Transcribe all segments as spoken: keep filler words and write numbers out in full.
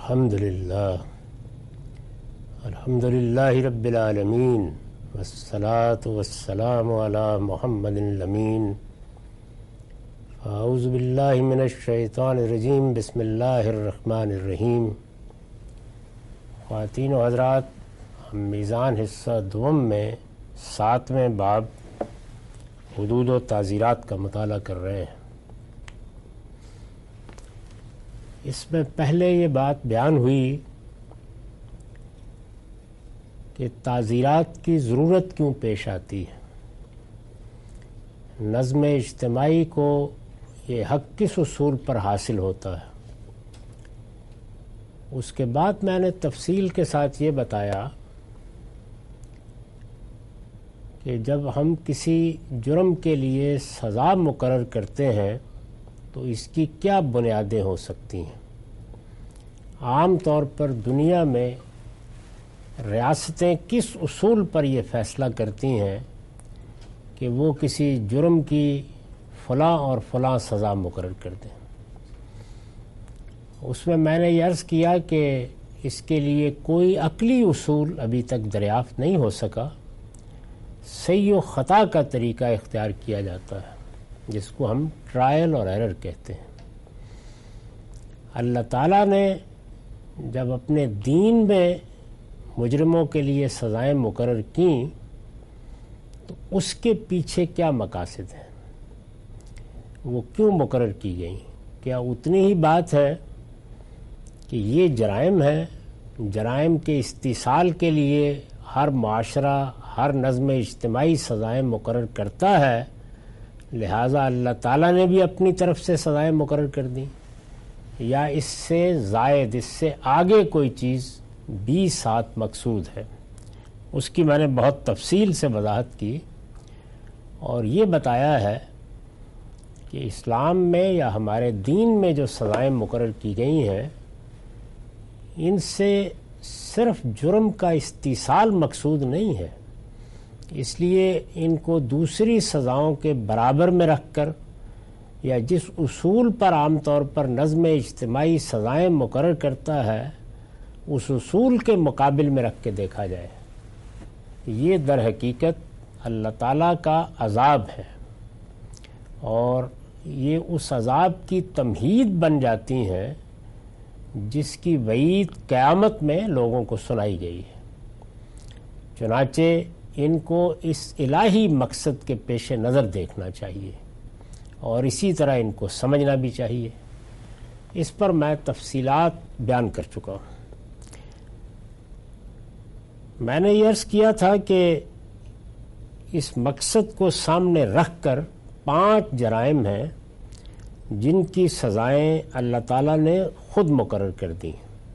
الحمدللہ الحمدللہ رب العالمین والصلاة والسلام علی محمد الامین. اعوذ باللہ من الشیطان الرجیم. بسم اللہ الرحمن الرحیم. خواتین و حضرات، ہم میزان حصہ دوم میں ساتویں باب حدود و تعزیرات کا مطالعہ کر رہے ہیں. اس میں پہلے یہ بات بیان ہوئی کہ تعزیرات کی ضرورت کیوں پیش آتی ہے، نظم اجتماعی کو یہ حق کس اصول پر حاصل ہوتا ہے. اس کے بعد میں نے تفصیل کے ساتھ یہ بتایا کہ جب ہم کسی جرم کے لیے سزا مقرر کرتے ہیں تو اس کی کیا بنیادیں ہو سکتی ہیں. عام طور پر دنیا میں ریاستیں کس اصول پر یہ فیصلہ کرتی ہیں کہ وہ کسی جرم کی فلاں اور فلاں سزا مقرر کر دیں. اس میں میں نے یہ عرض کیا کہ اس کے لیے کوئی عقلی اصول ابھی تک دریافت نہیں ہو سکا. صحیح و خطا کا طریقہ اختیار کیا جاتا ہے جس کو ہم ٹرائل اور ایرر کہتے ہیں. اللہ تعالیٰ نے جب اپنے دین میں مجرموں کے لیے سزائیں مقرر کیں تو اس کے پیچھے کیا مقاصد ہیں، وہ کیوں مقرر کی گئیں. کیا اتنی ہی بات ہے کہ یہ جرائم ہیں، جرائم کے استئصال کے لیے ہر معاشرہ ہر نظم اجتماعی سزائیں مقرر کرتا ہے، لہٰذا اللہ تعالیٰ نے بھی اپنی طرف سے سزائیں مقرر کر دیں، یا اس سے زائد اس سے آگے کوئی چیز بھی ساتھ مقصود ہے. اس کی میں نے بہت تفصیل سے وضاحت کی اور یہ بتایا ہے کہ اسلام میں یا ہمارے دین میں جو سزائیں مقرر کی گئی ہیں ان سے صرف جرم کا استئصال مقصود نہیں ہے، اس لیے ان کو دوسری سزاؤں کے برابر میں رکھ کر یا جس اصول پر عام طور پر نظم اجتماعی سزائیں مقرر کرتا ہے اس اصول کے مقابل میں رکھ کے دیکھا جائے. یہ در حقیقت اللہ تعالیٰ کا عذاب ہے اور یہ اس عذاب کی تمہید بن جاتی ہیں جس کی وعید قیامت میں لوگوں کو سنائی گئی ہے. چنانچہ ان کو اس الہی مقصد کے پیش نظر دیکھنا چاہیے اور اسی طرح ان کو سمجھنا بھی چاہیے. اس پر میں تفصیلات بیان کر چکا ہوں. میں نے یہ عرض کیا تھا کہ اس مقصد کو سامنے رکھ کر پانچ جرائم ہیں جن کی سزائیں اللہ تعالیٰ نے خود مقرر کر دی.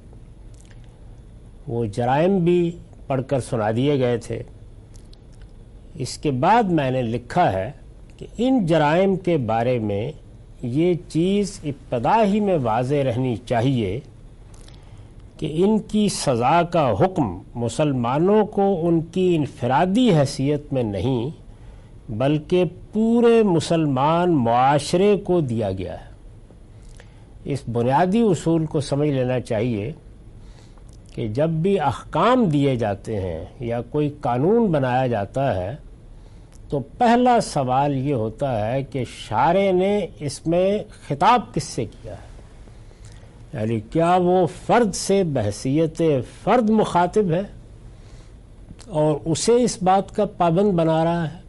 وہ جرائم بھی پڑھ کر سنا دیے گئے تھے. اس کے بعد میں نے لکھا ہے کہ ان جرائم کے بارے میں یہ چیز ابتدا ہی میں واضح رہنی چاہیے کہ ان کی سزا کا حکم مسلمانوں کو ان کی انفرادی حیثیت میں نہیں بلکہ پورے مسلمان معاشرے کو دیا گیا ہے. اس بنیادی اصول کو سمجھ لینا چاہیے کہ جب بھی احکام دیے جاتے ہیں یا کوئی قانون بنایا جاتا ہے تو پہلا سوال یہ ہوتا ہے کہ شارع نے اس میں خطاب کس سے کیا ہے، یعنی کیا وہ فرد سے بحیثیت فرد مخاطب ہے اور اسے اس بات کا پابند بنا رہا ہے.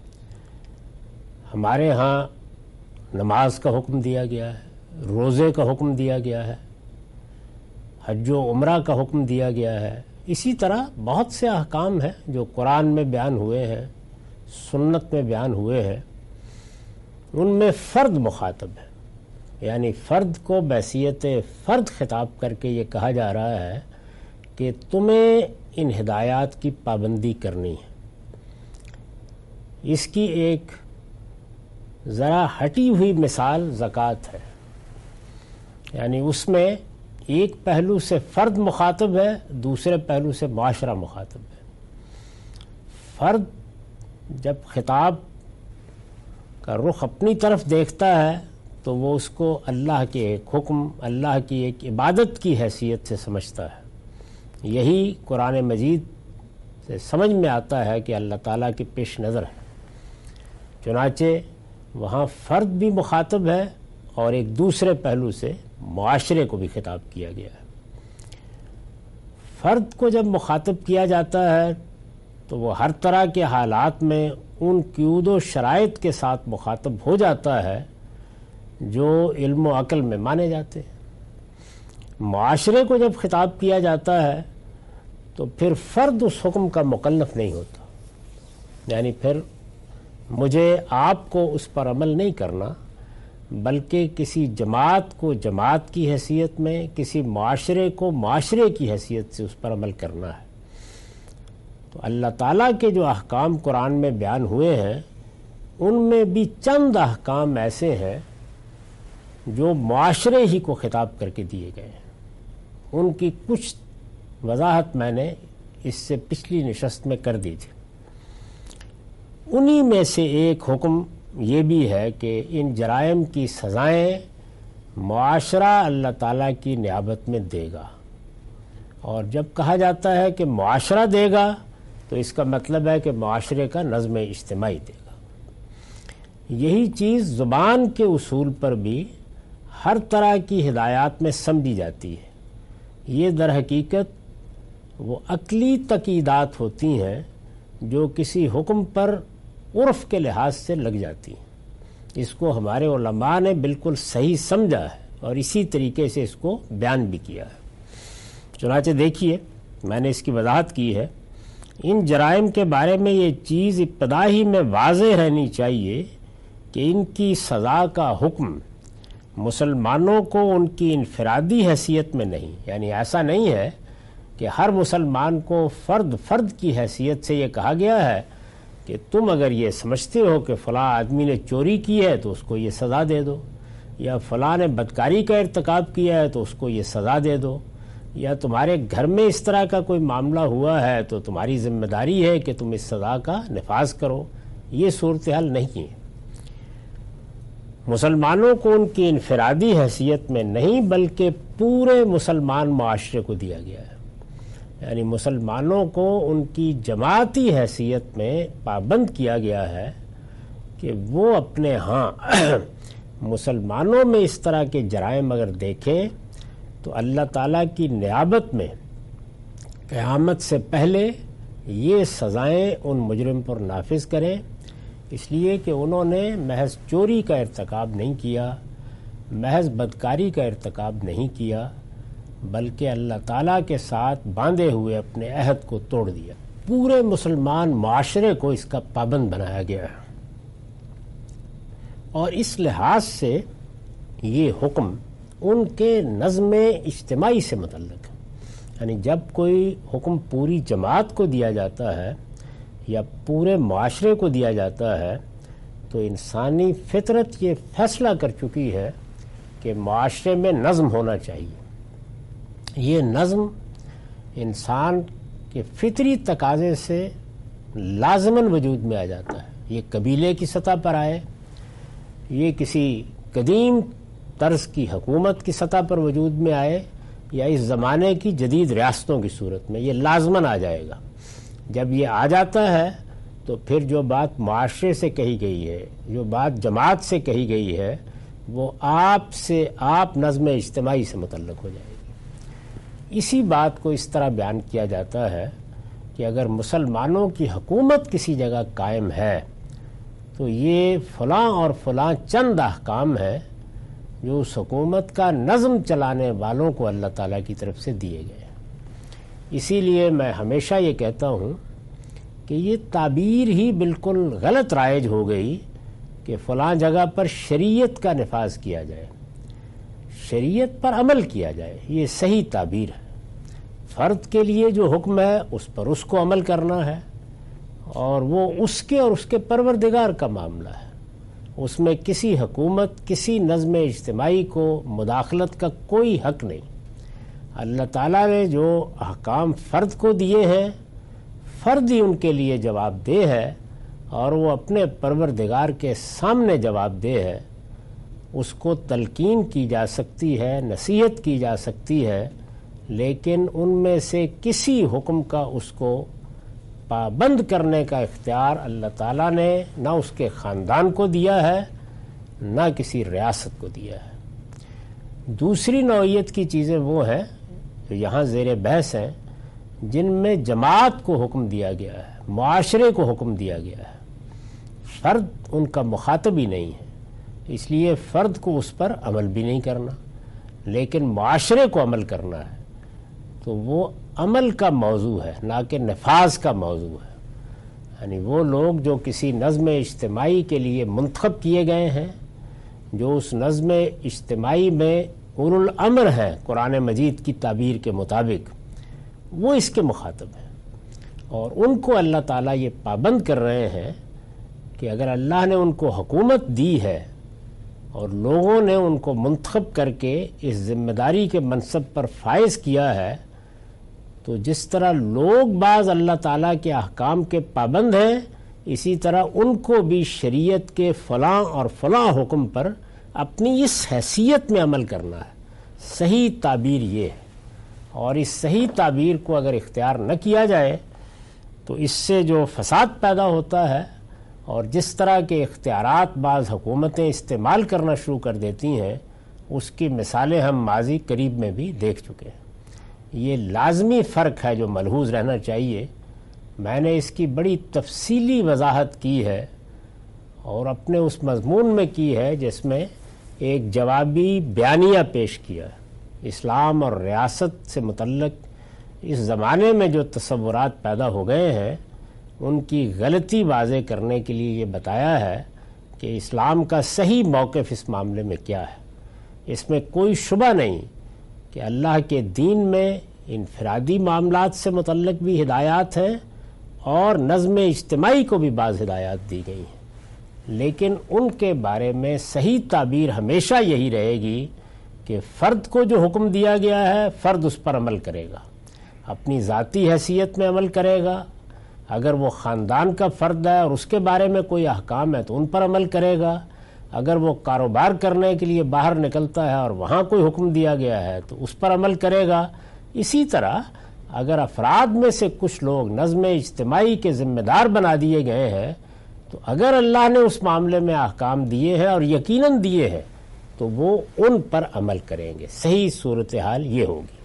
ہمارے ہاں نماز کا حکم دیا گیا ہے، روزے کا حکم دیا گیا ہے، حج و عمرہ کا حکم دیا گیا ہے. اسی طرح بہت سے احکام ہیں جو قرآن میں بیان ہوئے ہیں، سنت میں بیان ہوئے ہیں. ان میں فرد مخاطب ہے، یعنی فرد کو بحیثیت فرد خطاب کر کے یہ کہا جا رہا ہے کہ تمہیں ان ہدایات کی پابندی کرنی ہے. اس کی ایک ذرا ہٹی ہوئی مثال زکوٰۃ ہے، یعنی اس میں ایک پہلو سے فرد مخاطب ہے، دوسرے پہلو سے معاشرہ مخاطب ہے. فرد جب خطاب کا رخ اپنی طرف دیکھتا ہے تو وہ اس کو اللہ کے ایک حکم، اللہ کی ایک عبادت کی حیثیت سے سمجھتا ہے۔ یہی قرآن مجید سے سمجھ میں آتا ہے کہ اللہ تعالیٰ کے پیش نظر ہے۔ چنانچہ وہاں فرد بھی مخاطب ہے اور ایک دوسرے پہلو سے معاشرے کو بھی خطاب کیا گیا ہے۔ فرد کو جب مخاطب کیا جاتا ہے تو وہ ہر طرح کے حالات میں ان قیود و شرائط کے ساتھ مخاطب ہو جاتا ہے جو علم و عقل میں مانے جاتے ہیں۔ معاشرے کو جب خطاب کیا جاتا ہے تو پھر فرد اس حکم کا مکلف نہیں ہوتا، یعنی پھر مجھے آپ کو اس پر عمل نہیں کرنا، بلکہ کسی جماعت کو جماعت کی حیثیت میں، کسی معاشرے کو معاشرے کی حیثیت سے اس پر عمل کرنا ہے۔ تو اللہ تعالیٰ کے جو احکام قرآن میں بیان ہوئے ہیں ان میں بھی چند احکام ایسے ہیں جو معاشرے ہی کو خطاب کر کے دیے گئے ہیں۔ ان کی کچھ وضاحت میں نے اس سے پچھلی نشست میں کر دی تھی۔ انہی میں سے ایک حکم یہ بھی ہے کہ ان جرائم کی سزائیں معاشرہ اللہ تعالیٰ کی نیابت میں دے گا، اور جب کہا جاتا ہے کہ معاشرہ دے گا تو اس کا مطلب ہے کہ معاشرے کا نظم اجتماعی دے گا۔ یہی چیز زبان کے اصول پر بھی ہر طرح کی ہدایات میں سمجھی جاتی ہے۔ یہ در حقیقت وہ عقلی تقییدات ہوتی ہیں جو کسی حکم پر عرف کے لحاظ سے لگ جاتی ہیں۔ اس کو ہمارے علماء نے بالکل صحیح سمجھا ہے اور اسی طریقے سے اس کو بیان بھی کیا ہے۔ چنانچہ دیکھیے، میں نے اس کی وضاحت کی ہے، ان جرائم کے بارے میں یہ چیز ابتدا ہی میں واضح رہنی چاہیے کہ ان کی سزا کا حکم مسلمانوں کو ان کی انفرادی حیثیت میں نہیں، یعنی ایسا نہیں ہے کہ ہر مسلمان کو فرد فرد کی حیثیت سے یہ کہا گیا ہے کہ تم اگر یہ سمجھتے ہو کہ فلاں آدمی نے چوری کی ہے تو اس کو یہ سزا دے دو، یا فلاں نے بدکاری کا ارتکاب کیا ہے تو اس کو یہ سزا دے دو، یا تمہارے گھر میں اس طرح کا کوئی معاملہ ہوا ہے تو تمہاری ذمہ داری ہے کہ تم اس سزا کا نفاذ کرو۔ یہ صورتحال نہیں ہے۔ مسلمانوں کو ان کی انفرادی حیثیت میں نہیں بلکہ پورے مسلمان معاشرے کو دیا گیا ہے، یعنی مسلمانوں کو ان کی جماعتی حیثیت میں پابند کیا گیا ہے کہ وہ اپنے ہاں مسلمانوں میں اس طرح کے جرائم اگر دیکھیں تو اللہ تعالیٰ کی نیابت میں قیامت سے پہلے یہ سزائیں ان مجرم پر نافذ کریں، اس لیے کہ انہوں نے محض چوری کا ارتکاب نہیں کیا، محض بدکاری کا ارتکاب نہیں کیا، بلکہ اللہ تعالیٰ کے ساتھ باندھے ہوئے اپنے عہد کو توڑ دیا۔ پورے مسلمان معاشرے کو اس کا پابند بنایا گیا ہے، اور اس لحاظ سے یہ حکم ان کے نظم اجتماعی سے متعلق ہے۔ یعنی جب کوئی حکم پوری جماعت کو دیا جاتا ہے یا پورے معاشرے کو دیا جاتا ہے تو انسانی فطرت یہ فیصلہ کر چکی ہے کہ معاشرے میں نظم ہونا چاہیے۔ یہ نظم انسان کے فطری تقاضے سے لازماً وجود میں آ جاتا ہے۔ یہ قبیلے کی سطح پر آئے، یہ کسی قدیم طرز کی حکومت کی سطح پر وجود میں آئے، یا اس زمانے کی جدید ریاستوں کی صورت میں، یہ لازماً آ جائے گا۔ جب یہ آ جاتا ہے تو پھر جو بات معاشرے سے کہی گئی ہے، جو بات جماعت سے کہی گئی ہے، وہ آپ سے آپ نظم اجتماعی سے متعلق ہو جائے گی۔ اسی بات کو اس طرح بیان کیا جاتا ہے کہ اگر مسلمانوں کی حکومت کسی جگہ قائم ہے تو یہ فلاں اور فلاں چند احکام ہیں جو اس حکومت کا نظم چلانے والوں کو اللہ تعالیٰ کی طرف سے دیے گئے۔ اسی لیے میں ہمیشہ یہ کہتا ہوں کہ یہ تعبیر ہی بالکل غلط رائج ہو گئی کہ فلاں جگہ پر شریعت کا نفاذ کیا جائے، شریعت پر عمل کیا جائے۔ یہ صحیح تعبیر ہے۔ فرد کے لیے جو حکم ہے اس پر اس کو عمل کرنا ہے، اور وہ اس کے اور اس کے پروردگار کا معاملہ ہے۔ اس میں کسی حکومت، کسی نظم اجتماعی کو مداخلت کا کوئی حق نہیں۔ اللہ تعالیٰ نے جو احکام فرد کو دیے ہیں، فرد ہی ان کے لیے جواب دہ ہے، اور وہ اپنے پروردگار کے سامنے جواب دہ ہے۔ اس کو تلقین کی جا سکتی ہے، نصیحت کی جا سکتی ہے، لیکن ان میں سے کسی حکم کا اس کو پابند کرنے کا اختیار اللہ تعالیٰ نے نہ اس کے خاندان کو دیا ہے، نہ کسی ریاست کو دیا ہے۔ دوسری نوعیت کی چیزیں وہ ہیں جو یہاں زیر بحث ہیں، جن میں جماعت کو حکم دیا گیا ہے، معاشرے کو حکم دیا گیا ہے، فرد ان کا مخاطب ہی نہیں ہے، اس لیے فرد کو اس پر عمل بھی نہیں کرنا، لیکن معاشرے کو عمل کرنا ہے تو وہ عمل کا موضوع ہے، نہ کہ نفاذ کا موضوع ہے۔ یعنی وہ لوگ جو کسی نظم اجتماعی کے لیے منتخب کیے گئے ہیں، جو اس نظم اجتماعی میں اولو الامر ہیں قرآن مجید کی تعبیر کے مطابق، وہ اس کے مخاطب ہیں، اور ان کو اللہ تعالیٰ یہ پابند کر رہے ہیں کہ اگر اللہ نے ان کو حکومت دی ہے اور لوگوں نے ان کو منتخب کر کے اس ذمہ داری کے منصب پر فائز کیا ہے، تو جس طرح لوگ بعض اللہ تعالیٰ کے احکام کے پابند ہیں، اسی طرح ان کو بھی شریعت کے فلاں اور فلاں حکم پر اپنی اس حیثیت میں عمل کرنا ہے۔ صحیح تعبیر یہ ہے، اور اس صحیح تعبیر کو اگر اختیار نہ کیا جائے تو اس سے جو فساد پیدا ہوتا ہے اور جس طرح کے اختیارات بعض حکومتیں استعمال کرنا شروع کر دیتی ہیں، اس کی مثالیں ہم ماضی قریب میں بھی دیکھ چکے ہیں۔ یہ لازمی فرق ہے جو ملحوظ رہنا چاہیے۔ میں نے اس کی بڑی تفصیلی وضاحت کی ہے اور اپنے اس مضمون میں کی ہے جس میں ایک جوابی بیانیہ پیش کیا ہے۔ اسلام اور ریاست سے متعلق اس زمانے میں جو تصورات پیدا ہو گئے ہیں، ان کی غلطی واضح کرنے کے لیے یہ بتایا ہے کہ اسلام کا صحیح موقف اس معاملے میں کیا ہے۔ اس میں کوئی شبہ نہیں کہ اللہ کے دین میں انفرادی معاملات سے متعلق بھی ہدایات ہیں اور نظم اجتماعی کو بھی بعض ہدایات دی گئی ہیں، لیکن ان کے بارے میں صحیح تعبیر ہمیشہ یہی رہے گی کہ فرد کو جو حکم دیا گیا ہے، فرد اس پر عمل کرے گا، اپنی ذاتی حیثیت میں عمل کرے گا، اگر وہ خاندان کا فرد ہے اور اس کے بارے میں کوئی احکام ہے تو ان پر عمل کرے گا، اگر وہ کاروبار کرنے کے لیے باہر نکلتا ہے اور وہاں کوئی حکم دیا گیا ہے تو اس پر عمل کرے گا۔ اسی طرح اگر افراد میں سے کچھ لوگ نظم اجتماعی کے ذمہ دار بنا دیے گئے ہیں تو اگر اللہ نے اس معاملے میں احکام دیے ہیں اور یقیناً دیے ہیں تو وہ ان پر عمل کریں گے۔ صحیح صورتحال یہ ہوگی۔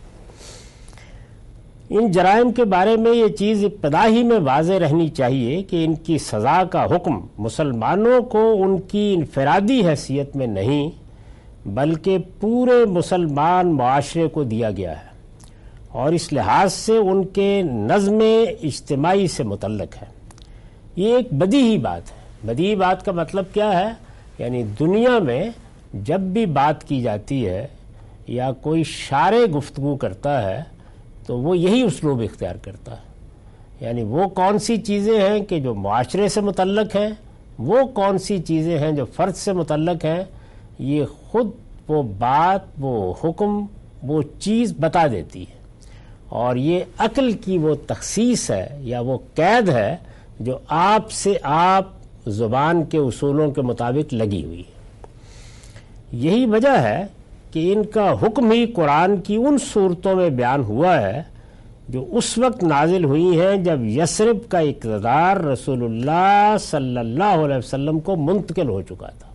ان جرائم کے بارے میں یہ چیز ابتدا ہی میں واضح رہنی چاہیے کہ ان کی سزا کا حکم مسلمانوں کو ان کی انفرادی حیثیت میں نہیں بلکہ پورے مسلمان معاشرے کو دیا گیا ہے، اور اس لحاظ سے ان کے نظم اجتماعی سے متعلق ہے۔ یہ ایک بدیہی بات ہے۔ بدیہی بات کا مطلب کیا ہے؟ یعنی دنیا میں جب بھی بات کی جاتی ہے یا کوئی شارع گفتگو کرتا ہے تو وہ یہی اسلوب اختیار کرتا ہے، یعنی وہ کون سی چیزیں ہیں کہ جو معاشرے سے متعلق ہیں، وہ کون سی چیزیں ہیں جو فرد سے متعلق ہیں، یہ خود وہ بات، وہ حکم، وہ چیز بتا دیتی ہے، اور یہ عقل کی وہ تخصیص ہے یا وہ قید ہے جو آپ سے آپ زبان کے اصولوں کے مطابق لگی ہوئی ہے۔ یہی وجہ ہے کہ ان کا حکم ہی قرآن کی ان صورتوں میں بیان ہوا ہے جو اس وقت نازل ہوئی ہیں جب یثرب کا اقتدار رسول اللہ صلی اللہ علیہ وسلم کو منتقل ہو چکا تھا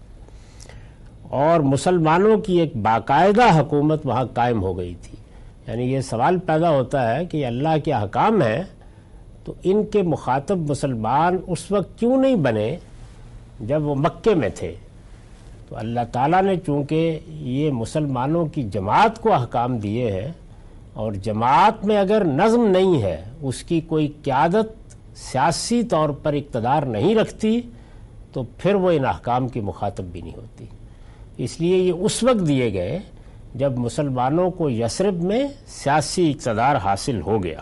اور مسلمانوں کی ایک باقاعدہ حکومت وہاں قائم ہو گئی تھی۔ یعنی یہ سوال پیدا ہوتا ہے کہ اللہ کے احکام ہیں تو ان کے مخاطب مسلمان اس وقت کیوں نہیں بنے جب وہ مکے میں تھے؟ تو اللہ تعالیٰ نے چونکہ یہ مسلمانوں کی جماعت کو احکام دیے ہیں، اور جماعت میں اگر نظم نہیں ہے، اس کی کوئی قیادت سیاسی طور پر اقتدار نہیں رکھتی، تو پھر وہ ان احکام کی مخاطب بھی نہیں ہوتی۔ اس لیے یہ اس وقت دیے گئے جب مسلمانوں کو یثرب میں سیاسی اقتدار حاصل ہو گیا۔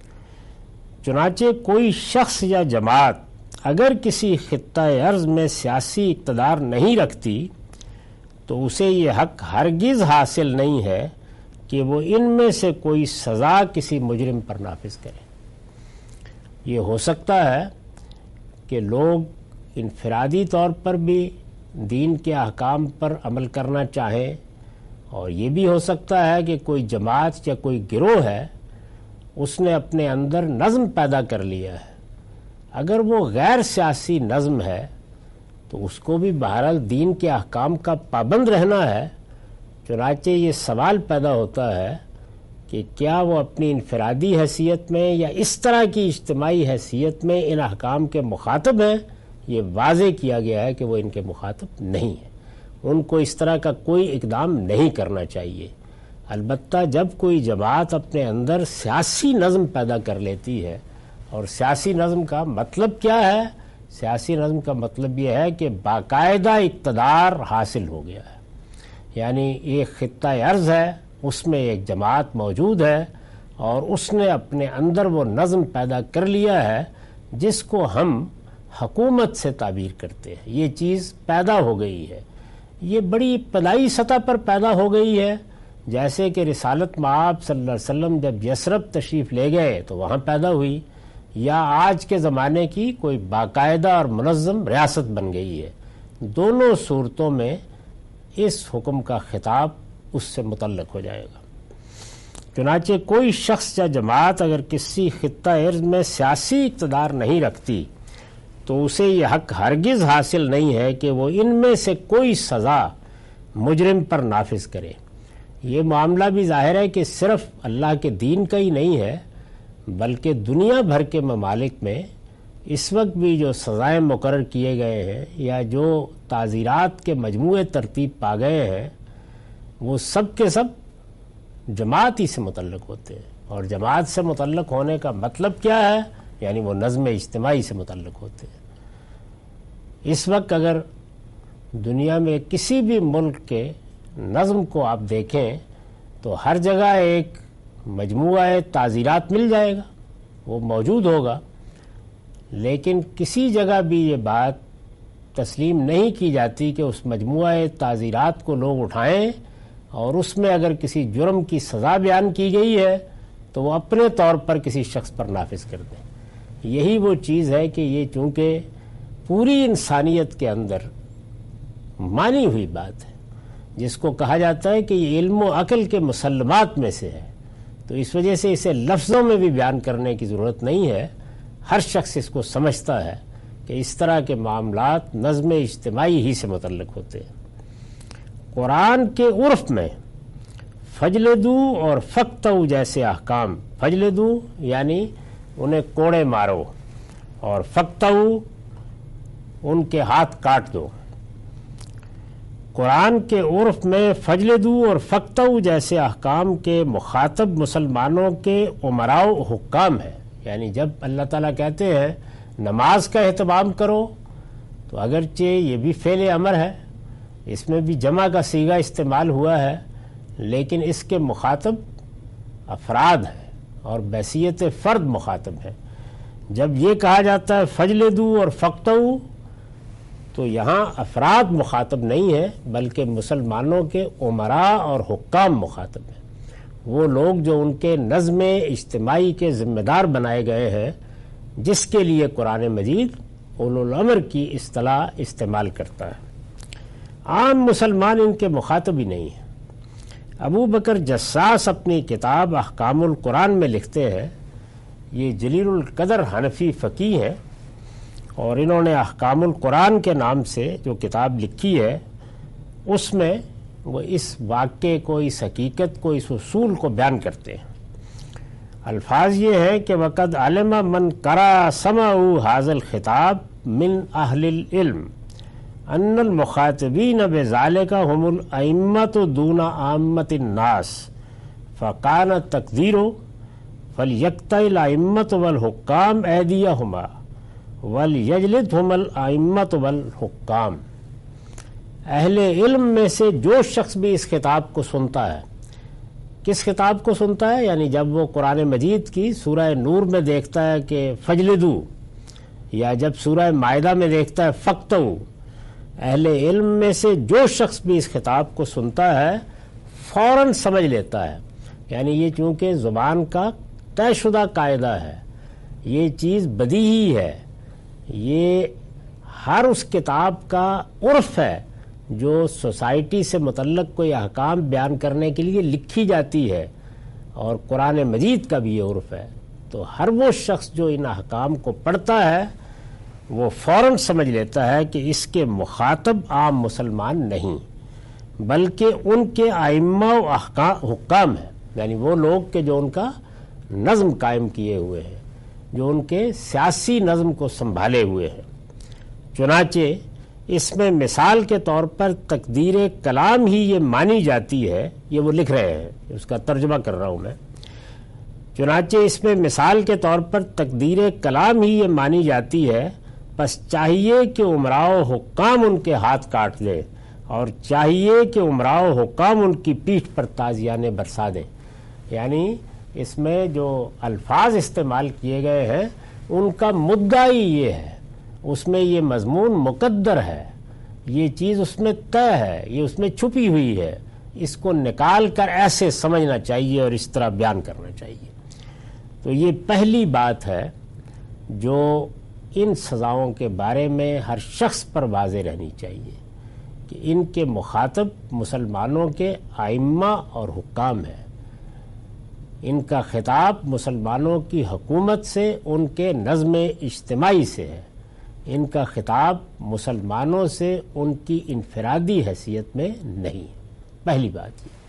چنانچہ کوئی شخص یا جماعت اگر کسی خطہ ارض میں سیاسی اقتدار نہیں رکھتی تو اسے یہ حق ہرگز حاصل نہیں ہے کہ وہ ان میں سے کوئی سزا کسی مجرم پر نافذ کرے۔ یہ ہو سکتا ہے کہ لوگ انفرادی طور پر بھی دین کے احکام پر عمل کرنا چاہیں، اور یہ بھی ہو سکتا ہے کہ کوئی جماعت یا کوئی گروہ ہے اس نے اپنے اندر نظم پیدا کر لیا ہے، اگر وہ غیر سیاسی نظم ہے تو اس کو بھی بہرحال دین کے احکام کا پابند رہنا ہے۔ چنانچہ یہ سوال پیدا ہوتا ہے کہ کیا وہ اپنی انفرادی حیثیت میں یا اس طرح کی اجتماعی حیثیت میں ان احکام کے مخاطب ہیں؟ یہ واضح کیا گیا ہے کہ وہ ان کے مخاطب نہیں ہیں، ان کو اس طرح کا کوئی اقدام نہیں کرنا چاہیے۔ البتہ جب کوئی جماعت اپنے اندر سیاسی نظم پیدا کر لیتی ہے، اور سیاسی نظم کا مطلب کیا ہے؟ سیاسی نظم کا مطلب یہ ہے کہ باقاعدہ اقتدار حاصل ہو گیا ہے، یعنی ایک خطہ ارض ہے، اس میں ایک جماعت موجود ہے اور اس نے اپنے اندر وہ نظم پیدا کر لیا ہے جس کو ہم حکومت سے تعبیر کرتے ہیں۔ یہ چیز پیدا ہو گئی ہے، یہ بڑی ابتدائی سطح پر پیدا ہو گئی ہے، جیسے کہ رسالت مآب صلی اللہ علیہ وسلم جب یثرب تشریف لے گئے تو وہاں پیدا ہوئی، یا آج کے زمانے کی کوئی باقاعدہ اور منظم ریاست بن گئی ہے۔ دونوں صورتوں میں اس حکم کا خطاب اس سے متعلق ہو جائے گا۔ چنانچہ کوئی شخص یا جماعت اگر کسی خطہ ارض میں سیاسی اقتدار نہیں رکھتی تو اسے یہ حق ہرگز حاصل نہیں ہے کہ وہ ان میں سے کوئی سزا مجرم پر نافذ کرے۔ یہ معاملہ بھی ظاہر ہے کہ صرف اللہ کے دین کا ہی نہیں ہے، بلکہ دنیا بھر کے ممالک میں اس وقت بھی جو سزائیں مقرر کیے گئے ہیں یا جو تعزیرات کے مجموعے ترتیب پا گئے ہیں، وہ سب کے سب جماعت ہی سے متعلق ہوتے ہیں، اور جماعت سے متعلق ہونے کا مطلب کیا ہے؟ یعنی وہ نظم اجتماعی سے متعلق ہوتے ہیں۔ اس وقت اگر دنیا میں کسی بھی ملک کے نظم کو آپ دیکھیں تو ہر جگہ ایک مجموعہ تعزیرات مل جائے گا، وہ موجود ہوگا، لیکن کسی جگہ بھی یہ بات تسلیم نہیں کی جاتی کہ اس مجموعہ تعزیرات کو لوگ اٹھائیں اور اس میں اگر کسی جرم کی سزا بیان کی گئی ہے تو وہ اپنے طور پر کسی شخص پر نافذ کر دیں۔ یہی وہ چیز ہے کہ یہ چونکہ پوری انسانیت کے اندر مانی ہوئی بات ہے، جس کو کہا جاتا ہے کہ یہ علم و عقل کے مسلمات میں سے ہے، تو اس وجہ سے اسے لفظوں میں بھی بیان کرنے کی ضرورت نہیں ہے، ہر شخص اس کو سمجھتا ہے کہ اس طرح کے معاملات نظم اجتماعی ہی سے متعلق ہوتے ہیں۔ قرآن کے عرف میں فجلدو اور فقتو جیسے احکام، فجلدو یعنی انہیں کوڑے مارو، اور فقتو ان کے ہاتھ کاٹ دو۔ قرآن کے عرف میں فجلدو اور فقتو جیسے احکام کے مخاطب مسلمانوں کے امراء و حکام ہیں، یعنی جب اللہ تعالیٰ کہتے ہیں نماز کا اہتمام کرو تو اگرچہ یہ بھی فعل امر ہے، اس میں بھی جمع کا صیغہ استعمال ہوا ہے، لیکن اس کے مخاطب افراد ہیں اور بحیثیت فرد مخاطب ہیں۔ جب یہ کہا جاتا ہے فجلدو اور فقتو تو یہاں افراد مخاطب نہیں ہیں بلکہ مسلمانوں کے امراء اور حکام مخاطب ہیں، وہ لوگ جو ان کے نظم اجتماعی کے ذمہ دار بنائے گئے ہیں، جس کے لیے قرآن مجید اولو الامر کی اصطلاح استعمال کرتا ہے۔ عام مسلمان ان کے مخاطب ہی نہیں ہیں۔ ابو بکر جساس اپنی کتاب احکام القرآن میں لکھتے ہیں، یہ جلیل القدر حنفی فقیہ ہیں، اور انہوں نے احکام القرآن کے نام سے جو کتاب لکھی ہے اس میں وہ اس واقعے کو، اس حقیقت کو، اس اصول کو بیان کرتے ہیں۔ الفاظ یہ ہیں کہ وَقَدْ عَلِمَ مَنْ قَرَأَ سَمَعُ هَذَا الْخِطَابَ مِنْ أَهْلِ الْعِلْمِ أَنَّ الْمُخَاطِبِينَ بِذَلِكَ هُمُ الْأَئِمَّةُ دُونَ عَامَّةِ النَّاسِ فَكَانَ التَّقْدِيرُ فَلْيَقْطَعِ الْأَئِمَّةُ وَالْحُكَّامُ أَيْدِيَهُمَا وَلْيَجْلِدْهُمَ الْأَئِمَّةُ وَالْحُكَّامُ۔ اہل علم میں سے جو شخص بھی اس خطاب کو سنتا ہے، کس خطاب کو سنتا ہے؟ یعنی جب وہ قرآن مجید کی سورہ نور میں دیکھتا ہے کہ فجلدو، یا جب سورہ مائدہ میں دیکھتا ہے فقتو، اہل علم میں سے جو شخص بھی اس خطاب کو سنتا ہے فوراً سمجھ لیتا ہے، یعنی یہ چونکہ زبان کا طے شدہ قاعدہ ہے، یہ چیز بدیہی ہے، یہ ہر اس کتاب کا عرف ہے جو سوسائٹی سے متعلق کوئی احکام بیان کرنے کے لیے لکھی جاتی ہے، اور قرآن مجید کا بھی یہ عرف ہے، تو ہر وہ شخص جو ان احکام کو پڑھتا ہے وہ فوراً سمجھ لیتا ہے کہ اس کے مخاطب عام مسلمان نہیں، بلکہ ان کے ائمہ و حکام ہیں، یعنی وہ لوگ کہ جو ان کا نظم قائم کیے ہوئے ہیں، جو ان کے سیاسی نظم کو سنبھالے ہوئے ہیں۔ چنانچہ اس میں مثال کے طور پر تقدیر کلام ہی یہ مانی جاتی ہے، یہ وہ لکھ رہے ہیں، اس کا ترجمہ کر رہا ہوں میں۔ چنانچہ اس میں مثال کے طور پر تقدیر کلام ہی یہ مانی جاتی ہے، پس چاہیے کہ امراء و حکام ان کے ہاتھ کاٹ دیں، اور چاہیے کہ امراء و حکام ان کی پیٹھ پر تازیانے برسا دیں۔ یعنی اس میں جو الفاظ استعمال کیے گئے ہیں ان کا مدعا ہی یہ ہے، اس میں یہ مضمون مقدر ہے، یہ چیز اس میں طے ہے، یہ اس میں چھپی ہوئی ہے، اس کو نکال کر ایسے سمجھنا چاہیے اور اس طرح بیان کرنا چاہیے۔ تو یہ پہلی بات ہے جو ان سزاؤں کے بارے میں ہر شخص پر واضح رہنی چاہیے کہ ان کے مخاطب مسلمانوں کے ائمہ اور حکام ہیں، ان کا خطاب مسلمانوں کی حکومت سے، ان کے نظم اجتماعی سے ہے، ان کا خطاب مسلمانوں سے ان کی انفرادی حیثیت میں نہیں۔ پہلی بات یہ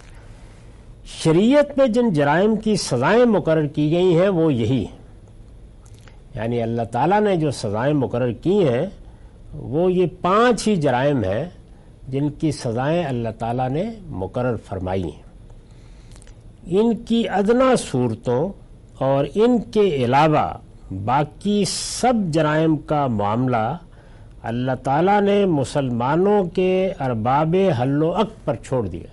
شریعت میں جن جرائم کی سزائیں مقرر کی گئی ہیں وہ یہی ہیں، یعنی اللہ تعالیٰ نے جو سزائیں مقرر کی ہیں وہ یہ پانچ ہی جرائم ہیں جن کی سزائیں اللہ تعالیٰ نے مقرر فرمائی ہیں۔ ان کی ادنا صورتوں اور ان کے علاوہ باقی سب جرائم کا معاملہ اللہ تعالیٰ نے مسلمانوں کے ارباب حل و عقد پر چھوڑ دیا،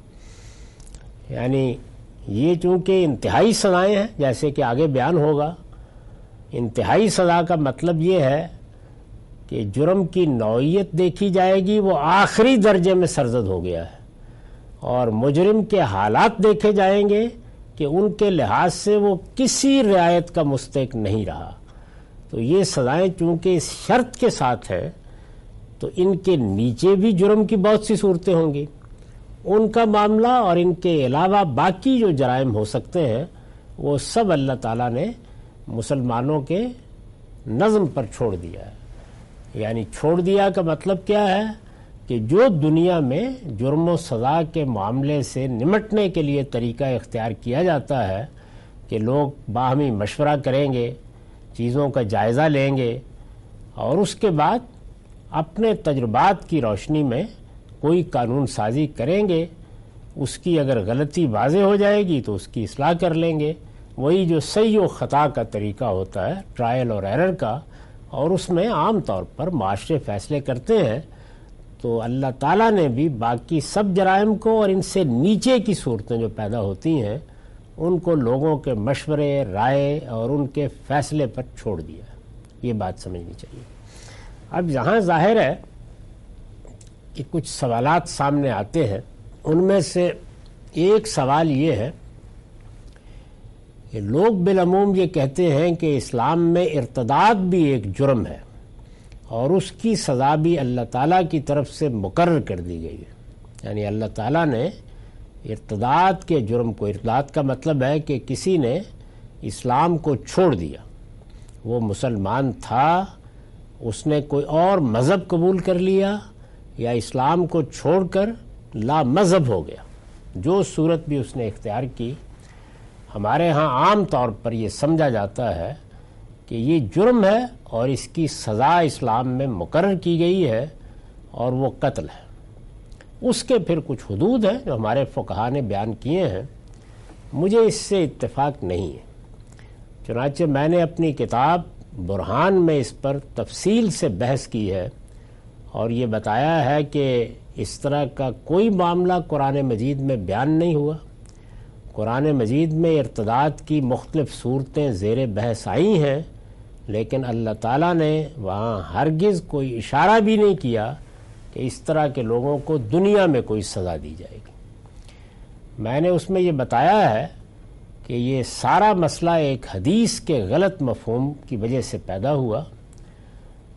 یعنی یہ چونکہ انتہائی سزائیں ہیں، جیسے کہ آگے بیان ہوگا۔ انتہائی سزا کا مطلب یہ ہے کہ جرم کی نوعیت دیکھی جائے گی، وہ آخری درجے میں سرزد ہو گیا ہے، اور مجرم کے حالات دیکھے جائیں گے کہ ان کے لحاظ سے وہ کسی رعایت کا مستحق نہیں رہا۔ تو یہ سزائیں چونکہ اس شرط کے ساتھ ہے تو ان کے نیچے بھی جرم کی بہت سی صورتیں ہوں گی، ان کا معاملہ اور ان کے علاوہ باقی جو جرائم ہو سکتے ہیں وہ سب اللہ تعالیٰ نے مسلمانوں کے نظم پر چھوڑ دیا ہے۔ یعنی چھوڑ دیا کا مطلب کیا ہے کہ جو دنیا میں جرم و سزا کے معاملے سے نمٹنے کے لیے طریقہ اختیار کیا جاتا ہے کہ لوگ باہمی مشورہ کریں گے، چیزوں کا جائزہ لیں گے، اور اس کے بعد اپنے تجربات کی روشنی میں کوئی قانون سازی کریں گے، اس کی اگر غلطی واضح ہو جائے گی تو اس کی اصلاح کر لیں گے، وہی جو صحیح و خطا کا طریقہ ہوتا ہے ٹرائل اور ایرر کا، اور اس میں عام طور پر معاشرے فیصلے کرتے ہیں۔ تو اللہ تعالیٰ نے بھی باقی سب جرائم کو اور ان سے نیچے کی صورتیں جو پیدا ہوتی ہیں ان کو لوگوں کے مشورے، رائے اور ان کے فیصلے پر چھوڑ دیا۔ یہ بات سمجھنی چاہیے۔ اب یہاں ظاہر ہے کہ کچھ سوالات سامنے آتے ہیں، ان میں سے ایک سوال یہ ہے کہ لوگ بالعموم یہ کہتے ہیں کہ اسلام میں ارتداد بھی ایک جرم ہے اور اس کی سزا بھی اللہ تعالیٰ کی طرف سے مقرر کر دی گئی ہے۔ یعنی اللہ تعالیٰ نے ارتداد کے جرم کو، ارتداد کا مطلب ہے کہ کسی نے اسلام کو چھوڑ دیا، وہ مسلمان تھا، اس نے کوئی اور مذہب قبول کر لیا یا اسلام کو چھوڑ کر لا مذہب ہو گیا، جو صورت بھی اس نے اختیار کی، ہمارے ہاں عام طور پر یہ سمجھا جاتا ہے کہ یہ جرم ہے اور اس کی سزا اسلام میں مقرر کی گئی ہے اور وہ قتل ہے۔ اس کے پھر کچھ حدود ہیں جو ہمارے فقہا نے بیان کیے ہیں، مجھے اس سے اتفاق نہیں ہے۔ چنانچہ میں نے اپنی کتاب برہان میں اس پر تفصیل سے بحث کی ہے اور یہ بتایا ہے کہ اس طرح کا کوئی معاملہ قرآن مجید میں بیان نہیں ہوا۔ قرآن مجید میں ارتداد کی مختلف صورتیں زیر بحث آئی ہیں، لیکن اللہ تعالیٰ نے وہاں ہرگز کوئی اشارہ بھی نہیں کیا کہ اس طرح کے لوگوں کو دنیا میں کوئی سزا دی جائے گی۔ میں نے اس میں یہ بتایا ہے کہ یہ سارا مسئلہ ایک حدیث کے غلط مفہوم کی وجہ سے پیدا ہوا،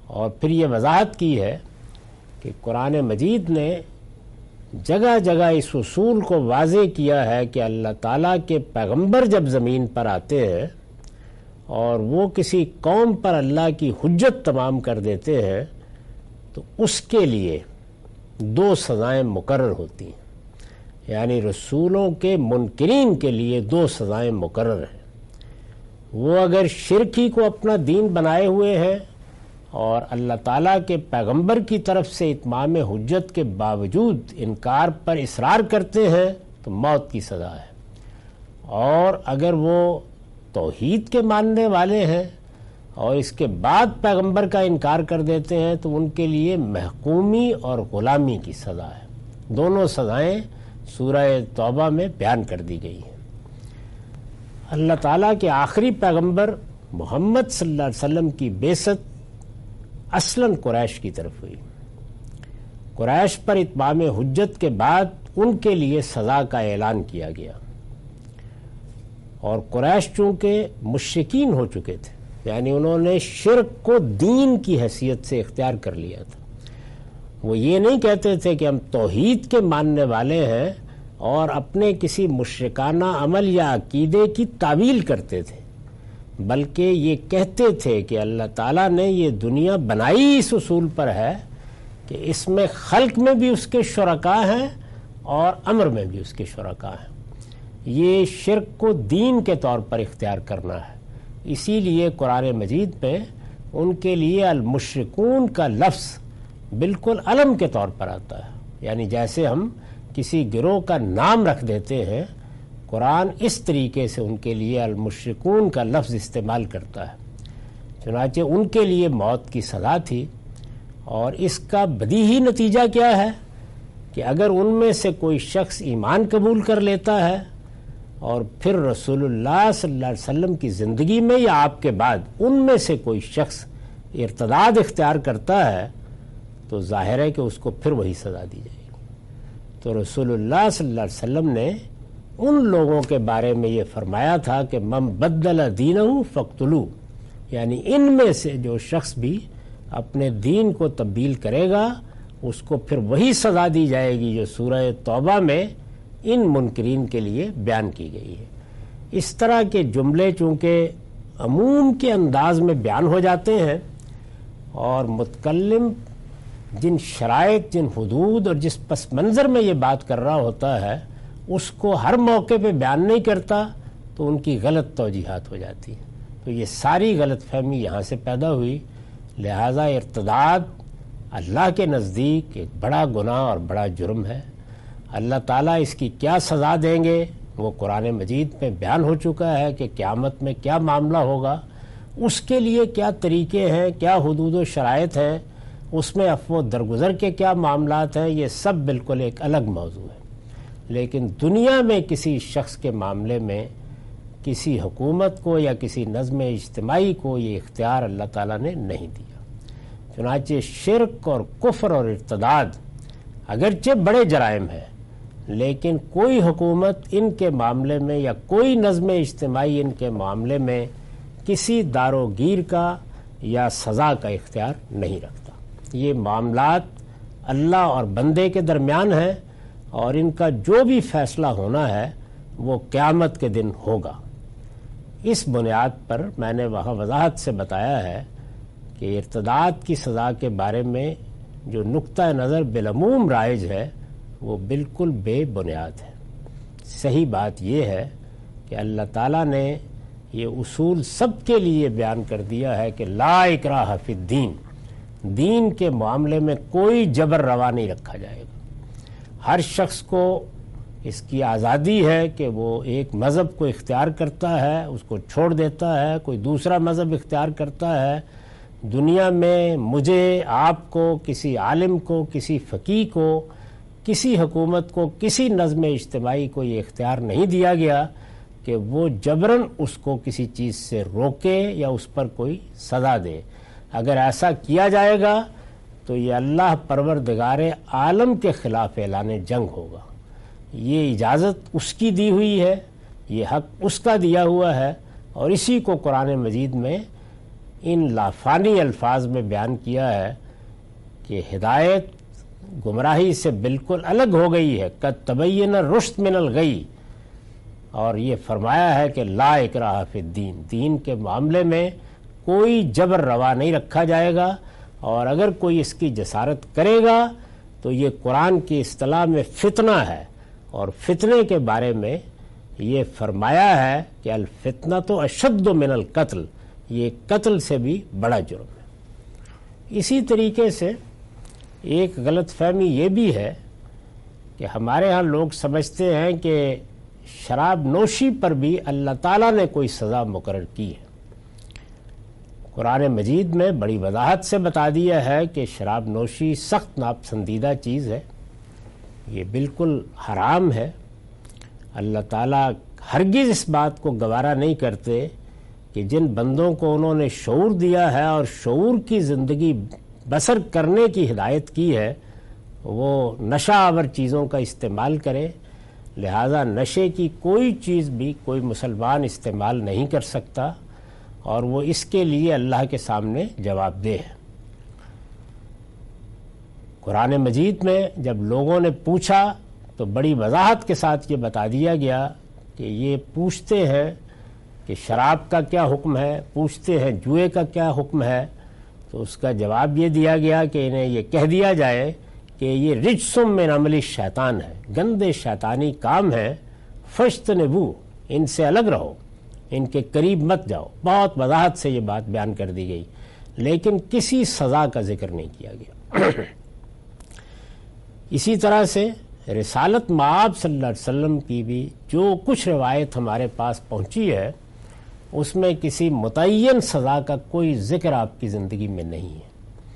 اور پھر یہ وضاحت کی ہے کہ قرآن مجید نے جگہ جگہ اس اصول کو واضح کیا ہے کہ اللہ تعالیٰ کے پیغمبر جب زمین پر آتے ہیں اور وہ کسی قوم پر اللہ کی حجت تمام کر دیتے ہیں تو اس کے لیے دو سزائیں مقرر ہوتی ہیں، یعنی رسولوں کے منکرین کے لیے دو سزائیں مقرر ہیں۔ وہ اگر شرک ہی کو اپنا دین بنائے ہوئے ہیں اور اللہ تعالیٰ کے پیغمبر کی طرف سے اتمام حجت کے باوجود انکار پر اصرار کرتے ہیں تو موت کی سزا ہے، اور اگر وہ توحید کے ماننے والے ہیں اور اس کے بعد پیغمبر کا انکار کر دیتے ہیں تو ان کے لیے محکومی اور غلامی کی سزا ہے۔ دونوں سزائیں سورہ توبہ میں بیان کر دی گئی ہیں۔ اللہ تعالیٰ کے آخری پیغمبر محمد صلی اللہ علیہ وسلم کی بعثت اصلاً قریش کی طرف ہوئی۔ قریش پر اتمام حجت کے بعد ان کے لیے سزا کا اعلان کیا گیا، اور قریش چونکہ مشرکین ہو چکے تھے، یعنی انہوں نے شرک کو دین کی حیثیت سے اختیار کر لیا تھا۔ وہ یہ نہیں کہتے تھے کہ ہم توحید کے ماننے والے ہیں اور اپنے کسی مشرکانہ عمل یا عقیدے کی تعویل کرتے تھے، بلکہ یہ کہتے تھے کہ اللہ تعالیٰ نے یہ دنیا بنائی اس اصول پر ہے کہ اس میں خلق میں بھی اس کے شرکاء ہیں اور امر میں بھی اس کے شرکاء ہیں۔ یہ شرک کو دین کے طور پر اختیار کرنا ہے، اسی لیے قرآن مجید میں ان کے لیے المشرکون کا لفظ بالکل علم کے طور پر آتا ہے، یعنی جیسے ہم کسی گروہ کا نام رکھ دیتے ہیں، قرآن اس طریقے سے ان کے لیے المشرکون کا لفظ استعمال کرتا ہے۔ چنانچہ ان کے لیے موت کی سزا تھی، اور اس کا بدیہی نتیجہ کیا ہے کہ اگر ان میں سے کوئی شخص ایمان قبول کر لیتا ہے اور پھر رسول اللہ صلی اللہ علیہ وسلم کی زندگی میں یا آپ کے بعد ان میں سے کوئی شخص ارتداد اختیار کرتا ہے تو ظاہر ہے کہ اس کو پھر وہی سزا دی جائے گی۔ تو رسول اللہ صلی اللہ علیہ وسلم نے ان لوگوں کے بارے میں یہ فرمایا تھا کہ من بدل دینہ فاقتلوہ، یعنی ان میں سے جو شخص بھی اپنے دین کو تبدیل کرے گا اس کو پھر وہی سزا دی جائے گی جو سورہ توبہ میں ان منکرین کے لیے بیان کی گئی ہے۔ اس طرح کے جملے چونکہ عموم کے انداز میں بیان ہو جاتے ہیں، اور متکلم جن شرائط، جن حدود اور جس پس منظر میں یہ بات کر رہا ہوتا ہے اس کو ہر موقع پہ بیان نہیں کرتا تو ان کی غلط توجیحات ہو جاتی ہیں۔ تو یہ ساری غلط فہمی یہاں سے پیدا ہوئی، لہذا ارتداد اللہ کے نزدیک ایک بڑا گناہ اور بڑا جرم ہے۔ اللہ تعالیٰ اس کی کیا سزا دیں گے وہ قرآن مجید میں بیان ہو چکا ہے کہ قیامت میں کیا معاملہ ہوگا، اس کے لیے کیا طریقے ہیں، کیا حدود و شرائط ہیں، اس میں عفو و درگزر کے کیا معاملات ہیں، یہ سب بالکل ایک الگ موضوع ہے۔ لیکن دنیا میں کسی شخص کے معاملے میں کسی حکومت کو یا کسی نظم اجتماعی کو یہ اختیار اللہ تعالیٰ نے نہیں دیا۔ چنانچہ شرک اور کفر اور ارتداد اگرچہ بڑے جرائم ہیں، لیکن کوئی حکومت ان کے معاملے میں یا کوئی نظم اجتماعی ان کے معاملے میں کسی داروگیر کا یا سزا کا اختیار نہیں رکھتا۔ یہ معاملات اللہ اور بندے کے درمیان ہیں، اور ان کا جو بھی فیصلہ ہونا ہے وہ قیامت کے دن ہوگا۔ اس بنیاد پر میں نے وہاں وضاحت سے بتایا ہے کہ ارتداد کی سزا کے بارے میں جو نقطہ نظر بالعموم رائج ہے وہ بالکل بے بنیاد ہے۔ صحیح بات یہ ہے کہ اللہ تعالیٰ نے یہ اصول سب کے لیے بیان کر دیا ہے کہ لا اکراہ فی الدین، دین کے معاملے میں کوئی جبر روا نہیں رکھا جائے گا۔ ہر شخص کو اس کی آزادی ہے کہ وہ ایک مذہب کو اختیار کرتا ہے، اس کو چھوڑ دیتا ہے، کوئی دوسرا مذہب اختیار کرتا ہے۔ دنیا میں مجھے، آپ کو، کسی عالم کو، کسی فقیہ کو، کسی حکومت کو، کسی نظم اجتماعی کو یہ اختیار نہیں دیا گیا کہ وہ جبراً اس کو کسی چیز سے روکے یا اس پر کوئی سزا دے۔ اگر ایسا کیا جائے گا تو یہ اللہ پروردگار عالم کے خلاف اعلان جنگ ہوگا۔ یہ اجازت اس کی دی ہوئی ہے، یہ حق اس کا دیا ہوا ہے، اور اسی کو قرآن مجید میں ان لافانی الفاظ میں بیان کیا ہے کہ ہدایت گمراہی سے بالکل الگ ہو گئی ہے، قد تبین الرشد من الغی، اور یہ فرمایا ہے کہ لا اکراہ فی الدین، دین کے معاملے میں کوئی جبر روا نہیں رکھا جائے گا، اور اگر کوئی اس کی جسارت کرے گا تو یہ قرآن کی اصطلاح میں فتنہ ہے، اور فتنے کے بارے میں یہ فرمایا ہے کہ الفتنہ تو اشد من القتل، یہ قتل سے بھی بڑا جرم ہے۔ اسی طریقے سے ایک غلط فہمی یہ بھی ہے کہ ہمارے ہاں لوگ سمجھتے ہیں کہ شراب نوشی پر بھی اللہ تعالیٰ نے کوئی سزا مقرر کی ہے۔ قرآن مجید میں بڑی وضاحت سے بتا دیا ہے کہ شراب نوشی سخت ناپسندیدہ چیز ہے، یہ بالکل حرام ہے۔ اللہ تعالیٰ ہرگز اس بات کو گوارا نہیں کرتے کہ جن بندوں کو انہوں نے شعور دیا ہے اور شعور کی زندگی بسر کرنے کی ہدایت کی ہے وہ نشہ آور چیزوں کا استعمال کرے، لہذا نشے کی کوئی چیز بھی کوئی مسلمان استعمال نہیں کر سکتا، اور وہ اس کے لیے اللہ کے سامنے جواب دہ ہے۔ قرآن مجید میں جب لوگوں نے پوچھا تو بڑی وضاحت کے ساتھ یہ بتا دیا گیا کہ یہ پوچھتے ہیں کہ شراب کا کیا حکم ہے، پوچھتے ہیں جوئے کا کیا حکم ہے، تو اس کا جواب یہ دیا گیا کہ انہیں یہ کہہ دیا جائے کہ یہ رجسم من عمل شیطان ہے، گندے شیطانی کام ہے، فاجتنبوہ، ان سے الگ رہو، ان کے قریب مت جاؤ۔ بہت وضاحت سے یہ بات بیان کر دی گئی، لیکن کسی سزا کا ذکر نہیں کیا گیا۔ اسی طرح سے رسالت مآب صلی اللہ علیہ وسلم کی بھی جو کچھ روایت ہمارے پاس پہنچی ہے اس میں کسی متعین سزا کا کوئی ذکر آپ کی زندگی میں نہیں ہے۔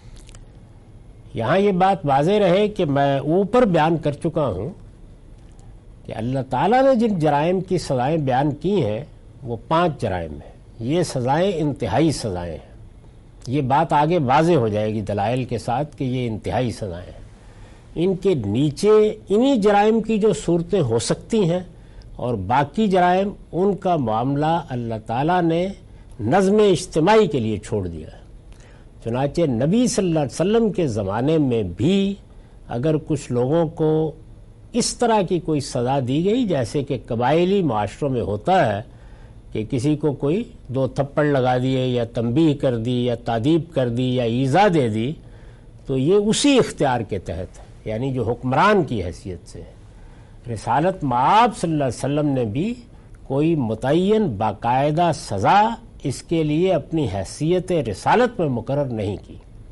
یہاں یہ بات واضح رہے کہ میں اوپر بیان کر چکا ہوں کہ اللہ تعالیٰ نے جن جرائم کی سزائیں بیان کی ہیں وہ پانچ جرائم ہیں، یہ سزائیں انتہائی سزائیں ہیں، یہ بات آگے واضح ہو جائے گی دلائل کے ساتھ کہ یہ انتہائی سزائیں ہیں۔ ان کے نیچے انہی جرائم کی جو صورتیں ہو سکتی ہیں اور باقی جرائم ان کا معاملہ اللہ تعالیٰ نے نظم اجتماعی کے لیے چھوڑ دیا ہے۔ چنانچہ نبی صلی اللہ علیہ وسلم کے زمانے میں بھی اگر کچھ لوگوں کو اس طرح کی کوئی سزا دی گئی جیسے کہ قبائلی معاشروں میں ہوتا ہے کہ کسی کو کوئی دو تھپڑ لگا دیے یا تنبیہ کر دی یا تادیب کر دی یا ایذا دے دی، تو یہ اسی اختیار کے تحت ہے، یعنی جو حکمران کی حیثیت سے ہے۔ رسالت مآب صلی اللہ علیہ وسلم نے بھی کوئی متعین باقاعدہ سزا اس کے لیے اپنی حیثیت رسالت میں مقرر نہیں کی۔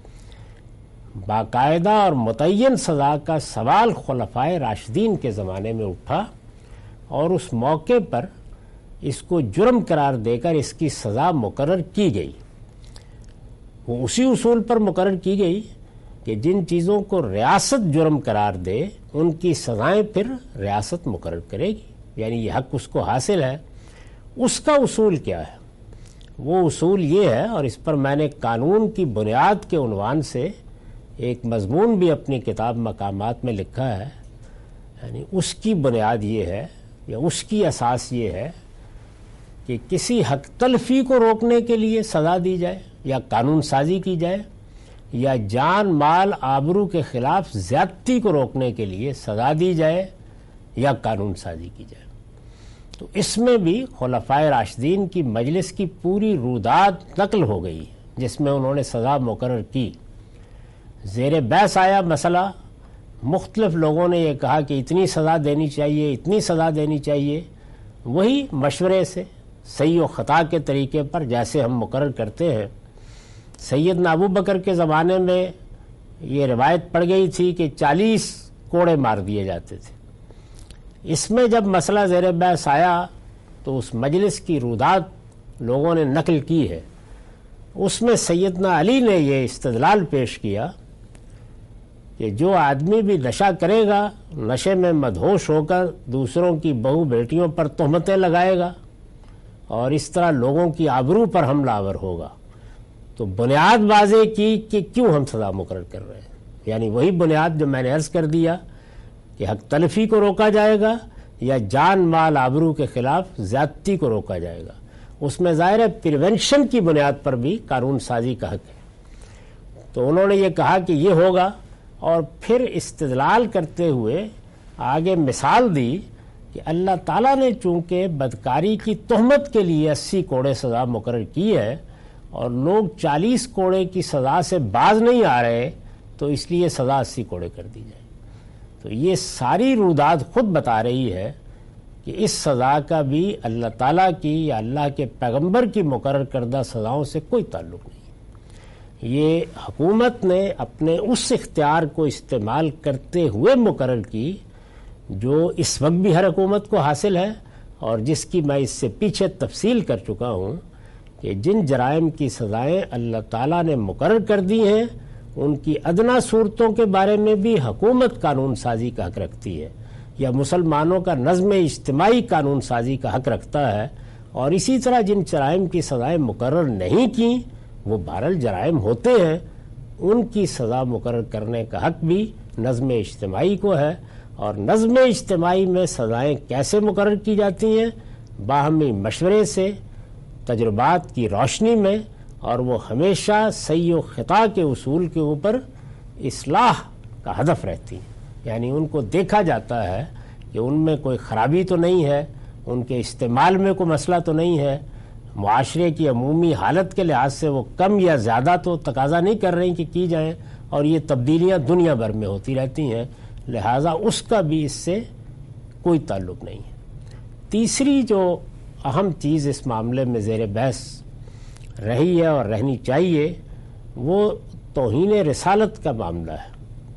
باقاعدہ اور متعین سزا کا سوال خلفائے راشدین کے زمانے میں اٹھا، اور اس موقع پر اس کو جرم قرار دے کر اس کی سزا مقرر کی گئی۔ وہ اسی اصول پر مقرر کی گئی کہ جن چیزوں کو ریاست جرم قرار دے ان کی سزائیں پھر ریاست مقرر کرے گی، یعنی یہ حق اس کو حاصل ہے۔ اس کا اصول کیا ہے؟ وہ اصول یہ ہے، اور اس پر میں نے قانون کی بنیاد کے عنوان سے ایک مضمون بھی اپنی کتاب مقامات میں لکھا ہے، یعنی اس کی بنیاد یہ ہے یا اس کی اساس یہ ہے کہ کسی حق تلفی کو روکنے کے لیے سزا دی جائے یا قانون سازی کی جائے، یا جان مال آبرو کے خلاف زیادتی کو روکنے کے لیے سزا دی جائے یا قانون سازی کی جائے۔ تو اس میں بھی خلفائے راشدین کی مجلس کی پوری رودات نقل ہو گئی جس میں انہوں نے سزا مقرر کی۔ زیر بحث آیا مسئلہ، مختلف لوگوں نے یہ کہا کہ اتنی سزا دینی چاہیے، اتنی سزا دینی چاہیے، وہی مشورے سے صحیح و خطا کے طریقے پر جیسے ہم مقرر کرتے ہیں۔ سیدنا ابو بکر کے زمانے میں یہ روایت پڑ گئی تھی کہ چالیس کوڑے مار دیے جاتے تھے۔ اس میں جب مسئلہ زیر بحث آیا تو اس مجلس کی رودات لوگوں نے نقل کی ہے، اس میں سیدنا علی نے یہ استدلال پیش کیا کہ جو آدمی بھی نشہ کرے گا، نشے میں مدہوش ہو کر دوسروں کی بہو بیٹیوں پر تہمتیں لگائے گا اور اس طرح لوگوں کی آبرو پر حملہ آور ہوگا، تو بنیاد واضح کی کہ کیوں ہم سزا مقرر کر رہے ہیں، یعنی وہی بنیاد جو میں نے عرض کر دیا کہ حق تلفی کو روکا جائے گا یا جان مال آبرو کے خلاف زیادتی کو روکا جائے گا۔ اس میں ظاہر ہے پریونشن کی بنیاد پر بھی قانون سازی کا حق ہے. تو انہوں نے یہ کہا کہ یہ ہوگا، اور پھر استدلال کرتے ہوئے آگے مثال دی کہ اللہ تعالیٰ نے چونکہ بدکاری کی تہمت کے لیے اسی کوڑے سزا مقرر کی ہے اور لوگ چالیس کوڑے کی سزا سے باز نہیں آ رہے، تو اس لیے سزا اسی کوڑے کر دی جائے. تو یہ ساری روداد خود بتا رہی ہے کہ اس سزا کا بھی اللہ تعالیٰ کی یا اللہ کے پیغمبر کی مقرر کردہ سزاؤں سے کوئی تعلق نہیں. یہ حکومت نے اپنے اس اختیار کو استعمال کرتے ہوئے مقرر کی جو اس وقت بھی ہر حکومت کو حاصل ہے، اور جس کی میں اس سے پیچھے تفصیل کر چکا ہوں کہ جن جرائم کی سزائیں اللہ تعالیٰ نے مقرر کر دی ہیں ان کی ادنا صورتوں کے بارے میں بھی حکومت قانون سازی کا حق رکھتی ہے، یا مسلمانوں کا نظم اجتماعی قانون سازی کا حق رکھتا ہے. اور اسی طرح جن جرائم کی سزائیں مقرر نہیں کیں، وہ بہرحال جرائم ہوتے ہیں، ان کی سزا مقرر کرنے کا حق بھی نظم اجتماعی کو ہے. اور نظم اجتماعی میں سزائیں کیسے مقرر کی جاتی ہیں؟ باہمی مشورے سے، تجربات کی روشنی میں، اور وہ ہمیشہ صحیح و خطا کے اصول کے اوپر اصلاح کا ہدف رہتی ہیں. یعنی ان کو دیکھا جاتا ہے کہ ان میں کوئی خرابی تو نہیں ہے، ان کے استعمال میں کوئی مسئلہ تو نہیں ہے، معاشرے کی عمومی حالت کے لحاظ سے وہ کم یا زیادہ تو تقاضا نہیں کر رہی کہ کی جائیں، اور یہ تبدیلیاں دنیا بھر میں ہوتی رہتی ہیں، لہٰذا اس کا بھی اس سے کوئی تعلق نہیں ہے. تیسری جو اہم چیز اس معاملے میں زیر بحث رہی ہے اور رہنی چاہیے وہ توہین رسالت کا معاملہ ہے.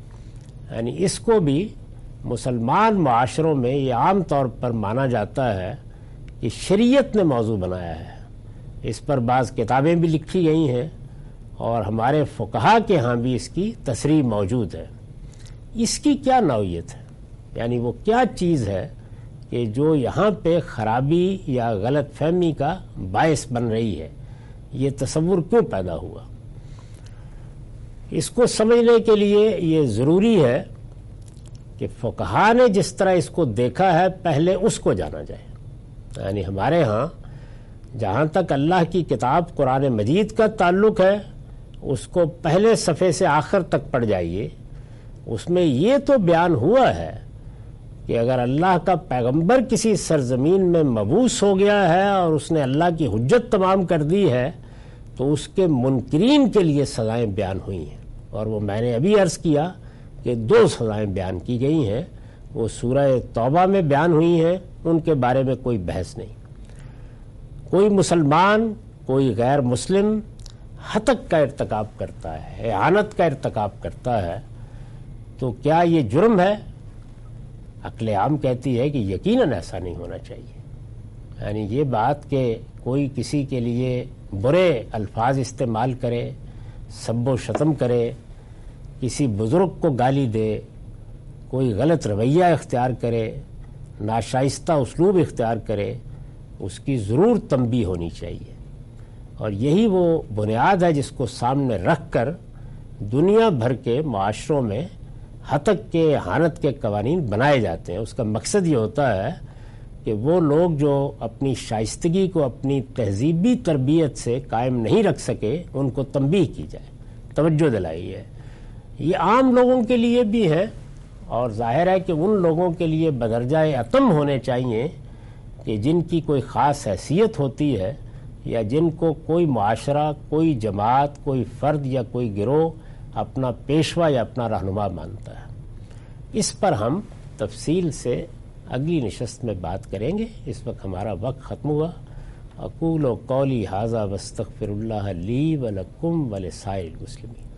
یعنی اس کو بھی مسلمان معاشروں میں یہ عام طور پر مانا جاتا ہے کہ شریعت نے موضوع بنایا ہے. اس پر بعض کتابیں بھی لکھی گئی ہیں اور ہمارے فقہا کے ہاں بھی اس کی تصریح موجود ہے. اس کی کیا نوعیت ہے؟ یعنی وہ کیا چیز ہے کہ جو یہاں پہ خرابی یا غلط فہمی کا باعث بن رہی ہے؟ یہ تصور کیوں پیدا ہوا؟ اس کو سمجھنے کے لیے یہ ضروری ہے کہ فقہا نے جس طرح اس کو دیکھا ہے پہلے اس کو جانا جائے. یعنی ہمارے ہاں جہاں تک اللہ کی کتاب قرآن مجید کا تعلق ہے اس کو پہلے صفحے سے آخر تک پڑھ جائیے. اس میں یہ تو بیان ہوا ہے کہ اگر اللہ کا پیغمبر کسی سرزمین میں مبعوث ہو گیا ہے اور اس نے اللہ کی حجت تمام کر دی ہے تو اس کے منکرین کے لیے سزائیں بیان ہوئی ہیں. اور وہ میں نے ابھی عرض کیا کہ دو سزائیں بیان کی گئی ہیں، وہ سورہ توبہ میں بیان ہوئی ہیں، ان کے بارے میں کوئی بحث نہیں. کوئی مسلمان کوئی غیر مسلم ہتک کا ارتکاب کرتا ہے، اعانت کا ارتکاب کرتا ہے، تو کیا یہ جرم ہے؟ عقل عام کہتی ہے کہ یقیناً ایسا نہیں ہونا چاہیے. یعنی یہ بات کہ کوئی کسی کے لیے برے الفاظ استعمال کرے، سب و شتم کرے، کسی بزرگ کو گالی دے، کوئی غلط رویہ اختیار کرے، ناشائستہ اسلوب اختیار کرے، اس کی ضرور تنبیہ ہونی چاہیے. اور یہی وہ بنیاد ہے جس کو سامنے رکھ کر دنیا بھر کے معاشروں میں ہتک کے اعانت کے قوانین بنائے جاتے ہیں. اس کا مقصد یہ ہوتا ہے کہ وہ لوگ جو اپنی شائستگی کو اپنی تہذیبی تربیت سے قائم نہیں رکھ سکے ان کو تنبیہ کی جائے، توجہ دلائی ہے. یہ عام لوگوں کے لیے بھی ہے، اور ظاہر ہے کہ ان لوگوں کے لیے بدرجہ اتم ہونے چاہیے کہ جن کی کوئی خاص حیثیت ہوتی ہے یا جن کو کوئی معاشرہ، کوئی جماعت، کوئی فرد یا کوئی گروہ اپنا پیشوا یا اپنا رہنما مانتا ہے. اس پر ہم تفصیل سے اگلی نشست میں بات کریں گے. اس وقت ہمارا وقت ختم ہوا. اقول و قولی ھذا واستغفر اللہ لی ولکم ولسائر المسلمین.